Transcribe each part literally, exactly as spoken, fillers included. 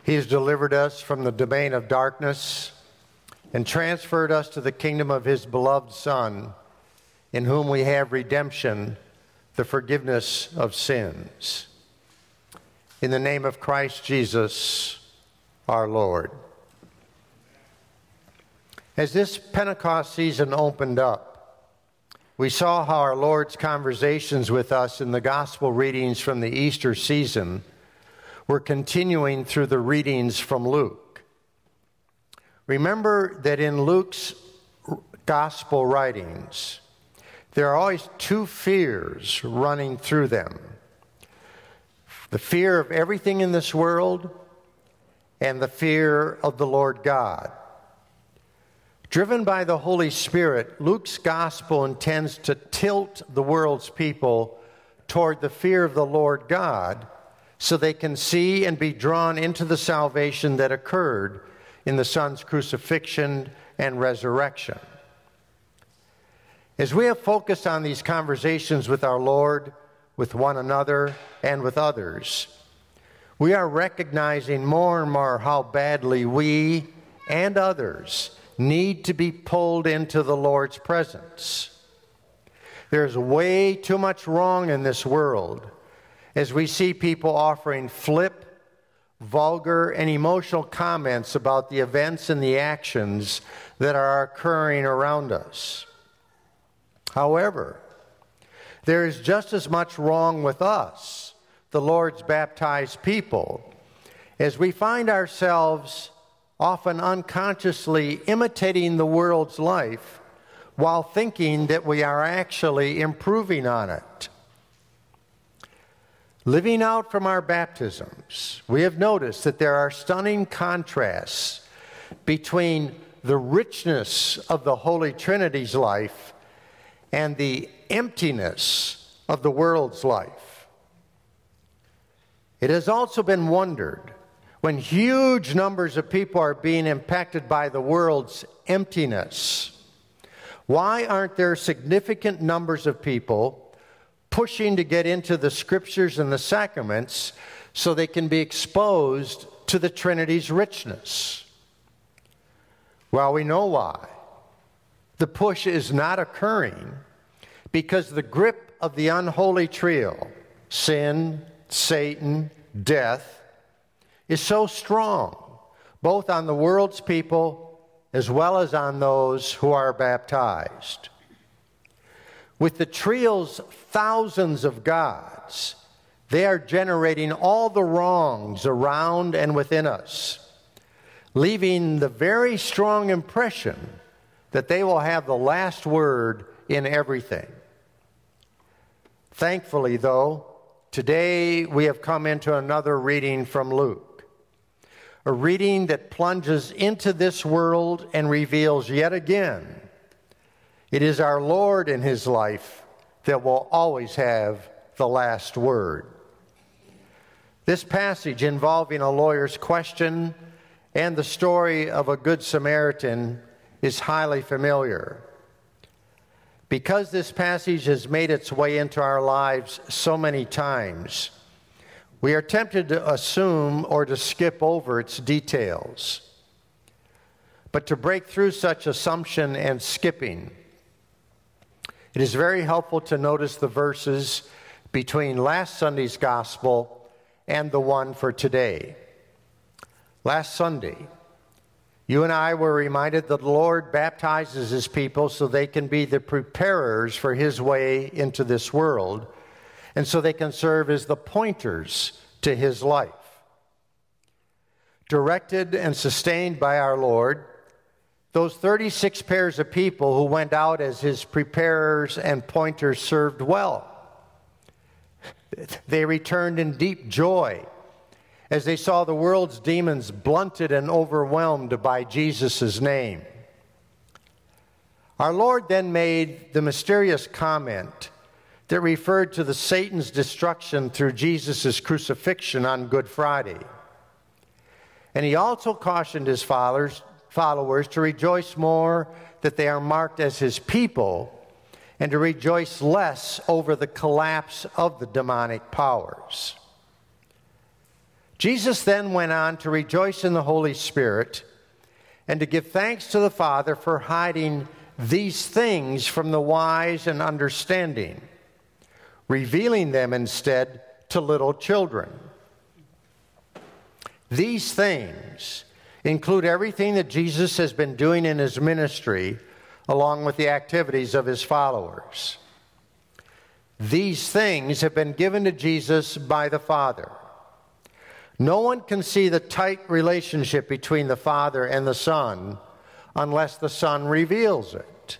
He has delivered us from the domain of darkness and transferred us to the kingdom of his beloved Son, in whom we have redemption, the forgiveness of sins. In the name of Christ Jesus, our Lord. As this Pentecost season opened up, we saw how our Lord's conversations with us in the gospel readings from the Easter season were continuing through the readings from Luke. Remember that in Luke's gospel writings, there are always two fears running through them. The fear of everything in this world and the fear of the Lord God. Driven by the Holy Spirit, Luke's gospel intends to tilt the world's people toward the fear of the Lord God so they can see and be drawn into the salvation that occurred in the Son's crucifixion and resurrection. As we have focused on these conversations with our Lord, with one another, and with others, we are recognizing more and more how badly we and others need to be pulled into the Lord's presence. There's way too much wrong in this world as we see people offering flip, vulgar, and emotional comments about the events and the actions that are occurring around us. However, there is just as much wrong with us, the Lord's baptized people, as we find ourselves often unconsciously imitating the world's life while thinking that we are actually improving on it. Living out from our baptisms, we have noticed that there are stunning contrasts between the richness of the Holy Trinity's life and the emptiness of the world's life. It has also been wondered, when huge numbers of people are being impacted by the world's emptiness, why aren't there significant numbers of people pushing to get into the scriptures and the sacraments so they can be exposed to the Trinity's richness? Well, we know why. The push is not occurring because the grip of the unholy trio, sin, Satan, death, is so strong, both on the world's people as well as on those who are baptized. With the trio's thousands of gods, they are generating all the wrongs around and within us, leaving the very strong impression that they will have the last word in everything. Thankfully, though, today we have come into another reading from Luke, a reading that plunges into this world and reveals yet again it is our Lord in his life that will always have the last word. This passage involving a lawyer's question and the story of a good Samaritan is highly familiar. Because this passage has made its way into our lives so many times, we are tempted to assume or to skip over its details. But to break through such assumption and skipping, it is very helpful to notice the verses between last Sunday's gospel and the one for today. Last Sunday, you and I were reminded that the Lord baptizes his people so they can be the preparers for his way into this world, and so they can serve as the pointers to his life. Directed and sustained by our Lord, those thirty-six pairs of people who went out as his preparers and pointers served well. They returned in deep joy as they saw the world's demons blunted and overwhelmed by Jesus' name. Our Lord then made the mysterious comment that referred to the Satan's destruction through Jesus' crucifixion on Good Friday. And he also cautioned his followers, followers to rejoice more that they are marked as his people and to rejoice less over the collapse of the demonic powers. Jesus then went on to rejoice in the Holy Spirit and to give thanks to the Father for hiding these things from the wise and understanding, revealing them instead to little children. These things include everything that Jesus has been doing in his ministry, along with the activities of his followers. These things have been given to Jesus by the Father. No one can see the tight relationship between the Father and the Son unless the Son reveals it.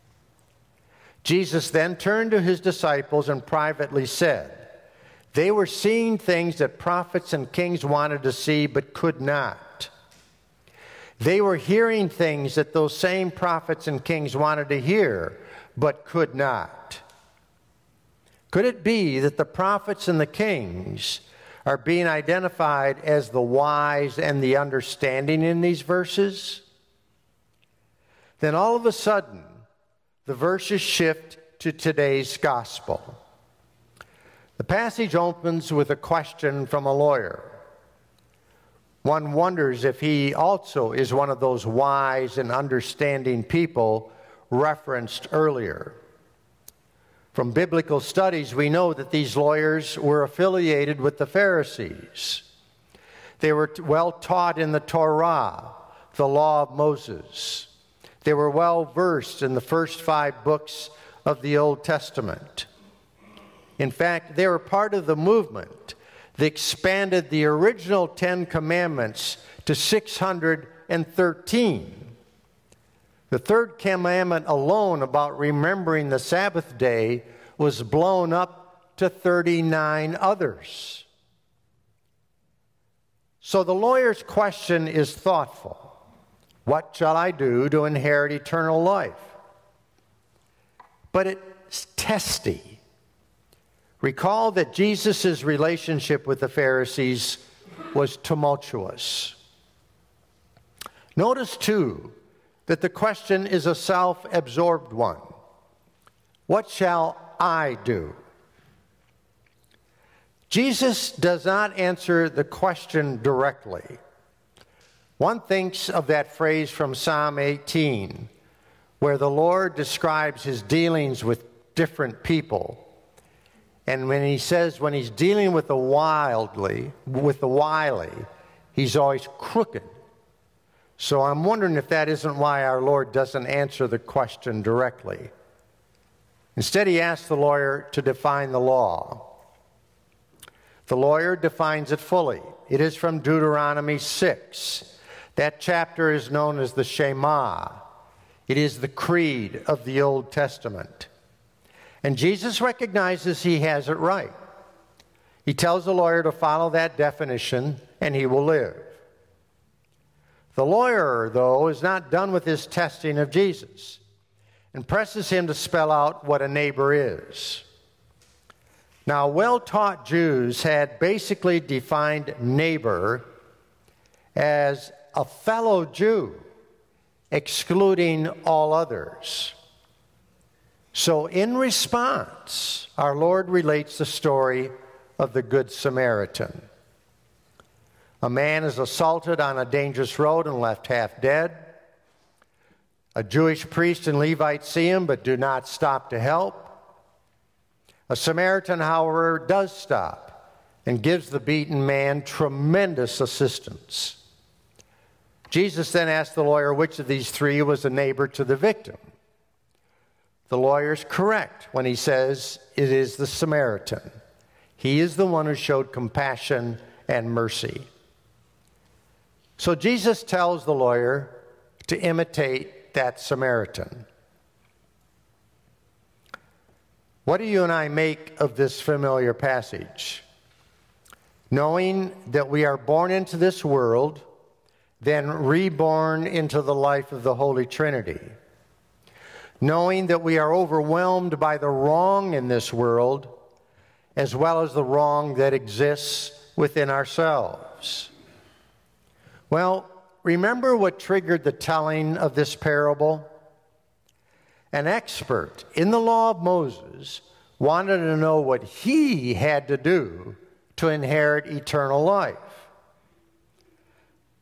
Jesus then turned to his disciples and privately said, they were seeing things that prophets and kings wanted to see but could not. They were hearing things that those same prophets and kings wanted to hear but could not. Could it be that the prophets and the kings are being identified as the wise and the understanding in these verses? Then all of a sudden, the verses shift to today's gospel. The passage opens with a question from a lawyer. One wonders if he also is one of those wise and understanding people referenced earlier. From biblical studies, we know that these lawyers were affiliated with the Pharisees. They were well taught in the Torah, the law of Moses. They were well versed in the first five books of the Old Testament. In fact, they were part of the movement that expanded the original Ten Commandments to six hundred thirteen. The third commandment alone about remembering the Sabbath day was blown up to thirty-nine others. So the lawyer's question is thoughtful. What shall I do to inherit eternal life? But it's testy. Recall that Jesus' relationship with the Pharisees was tumultuous. Notice, too, that the question is a self-absorbed one. What shall I do? Jesus does not answer the question directly. One thinks of that phrase from Psalm eighteen, where the Lord describes his dealings with different people. And when he says, when he's dealing with the wildly, with the wily, he's always crooked. So I'm wondering if that isn't why our Lord doesn't answer the question directly. Instead, he asks the lawyer to define the law. The lawyer defines it fully. It is from Deuteronomy six. That chapter is known as the Shema. It is the creed of the Old Testament. And Jesus recognizes he has it right. He tells the lawyer to follow that definition, and he will live. The lawyer, though, is not done with his testing of Jesus and presses him to spell out what a neighbor is. Now, well-taught Jews had basically defined neighbor as a fellow Jew, excluding all others. So in response, our Lord relates the story of the Good Samaritan. A man is assaulted on a dangerous road and left half dead. A Jewish priest and Levite see him but do not stop to help. A Samaritan, however, does stop and gives the beaten man tremendous assistance. Jesus then asked the lawyer which of these three was a neighbor to the victim. The lawyer's correct when he says it is the Samaritan. He is the one who showed compassion and mercy. So Jesus tells the lawyer to imitate that Samaritan. What do you and I make of this familiar passage? Knowing that we are born into this world, then reborn into the life of the Holy Trinity. Knowing that we are overwhelmed by the wrong in this world, as well as the wrong that exists within ourselves. Well, remember what triggered the telling of this parable? An expert in the law of Moses wanted to know what he had to do to inherit eternal life.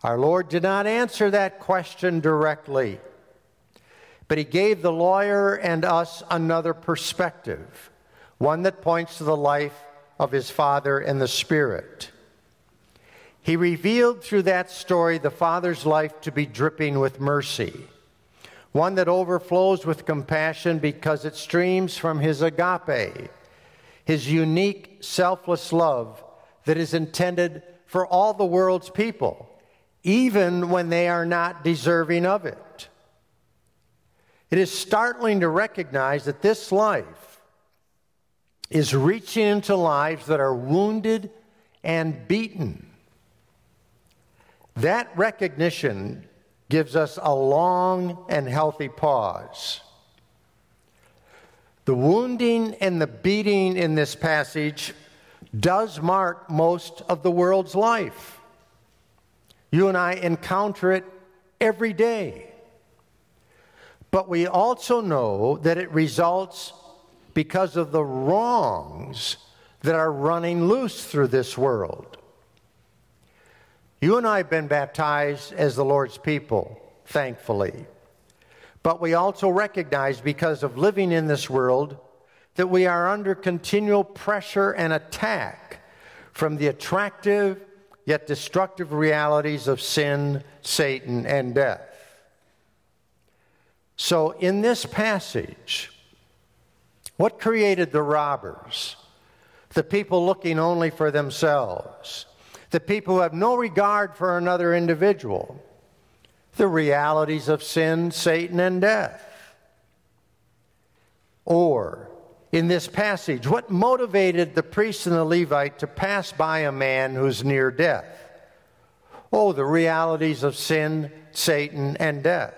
Our Lord did not answer that question directly, but he gave the lawyer and us another perspective, one that points to the life of his Father and the Spirit. He revealed through that story the Father's life to be dripping with mercy, one that overflows with compassion because it streams from his agape, his unique, selfless love that is intended for all the world's people, even when they are not deserving of it. It is startling to recognize that this life is reaching into lives that are wounded and beaten. That recognition gives us a long and healthy pause. The wounding and the beating in this passage does mark most of the world's life. You and I encounter it every day. But we also know that it results because of the wrongs that are running loose through this world. You and I have been baptized as the Lord's people, thankfully. But we also recognize, because of living in this world, that we are under continual pressure and attack from the attractive yet destructive realities of sin, Satan, and death. So in this passage, what created the robbers? The people looking only for themselves. The people who have no regard for another individual. The realities of sin, Satan, and death. Or, in this passage, what motivated the priest and the Levite to pass by a man who's near death? Oh, the realities of sin, Satan, and death.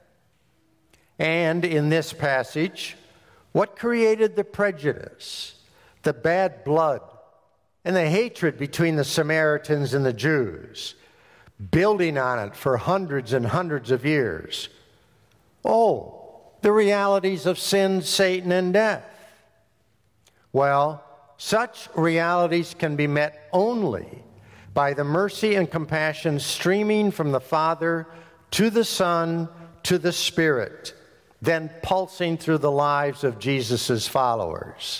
And in this passage, what created the prejudice, the bad blood, and the hatred between the Samaritans and the Jews, building on it for hundreds and hundreds of years? Oh, the realities of sin, Satan, and death. Well, such realities can be met only by the mercy and compassion streaming from the Father to the Son to the Spirit, then pulsing through the lives of Jesus' followers.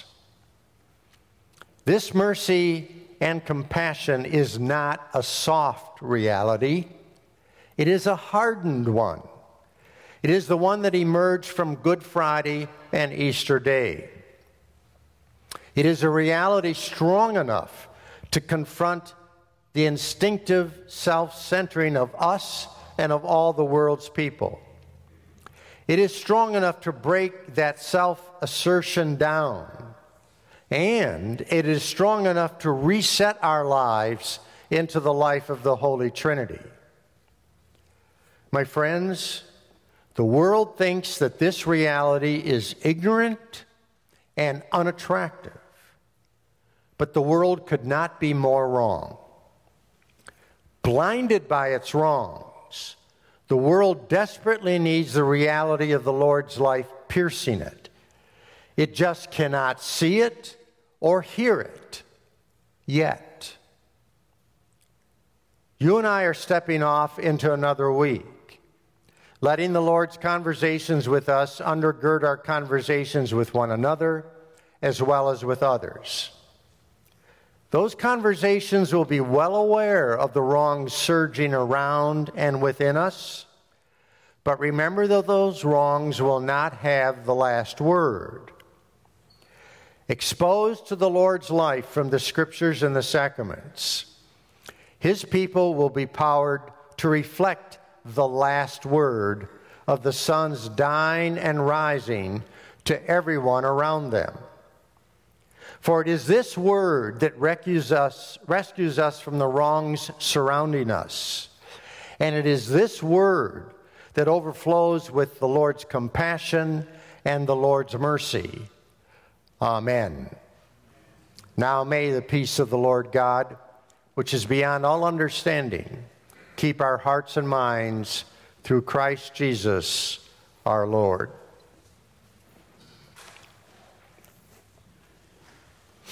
This mercy and compassion is not a soft reality. It is a hardened one. It is the one that emerged from Good Friday and Easter Day. It is a reality strong enough to confront the instinctive self-centering of us and of all the world's people. It is strong enough to break that self-assertion down. And it is strong enough to reset our lives into the life of the Holy Trinity. My friends, the world thinks that this reality is ignorant and unattractive. But the world could not be more wrong. Blinded by its wrongs, the world desperately needs the reality of the Lord's life piercing it. It just cannot see it or hear it yet. You and I are stepping off into another week, letting the Lord's conversations with us undergird our conversations with one another as well as with others. Those conversations will be well aware of the wrongs surging around and within us, but remember that those wrongs will not have the last word. Exposed to the Lord's life from the Scriptures and the sacraments, His people will be powered to reflect the last word of the Son's dying and rising to everyone around them. For it is this word that rescues us, rescues us from the wrongs surrounding us. And it is this word that overflows with the Lord's compassion and the Lord's mercy. Amen. Now may the peace of the Lord God, which is beyond all understanding, keep our hearts and minds through Christ Jesus our Lord.